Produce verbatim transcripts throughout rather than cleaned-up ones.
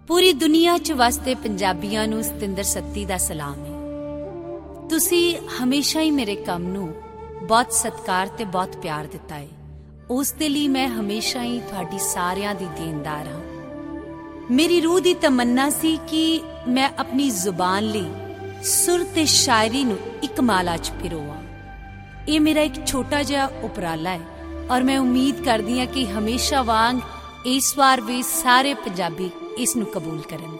पूरी दुनिया च वसदे पंजाबियां नूं सतिंदर सत्ती दा सलाम है। तुसी हमेशा ही मेरे काम नूं बहुत सत्कार ते बहुत प्यार दिता है। उस दे लई मैं हमेशा ही तुहाडी सारियां दी देनदार हाँ। मेरी रूह दी तमन्ना सी कि मैं अपनी जुबान लई सुर ते शायरी नूं इक माला च पिरोवां। ये मेरा एक छोटा जिहा उपराला है और मैं उम्मीद करदी हां कि हमेशा वांग इस वार भी सारे पंजाबी इस नूं कबूल करनगे।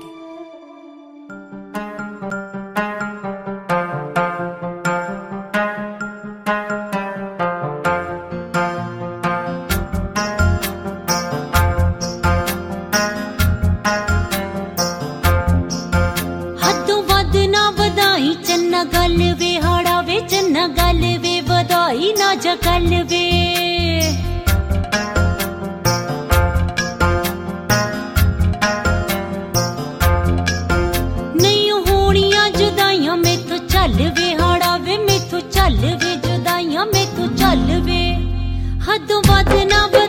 हदों वध ना वधाई चन्ना गल वे हाड़ा वे चन्ना गल वे वधाई ना जगल वे चल वे हाड़ा वे मैथों चल वे जुदाइयां मैथों चल वे हदों वध ना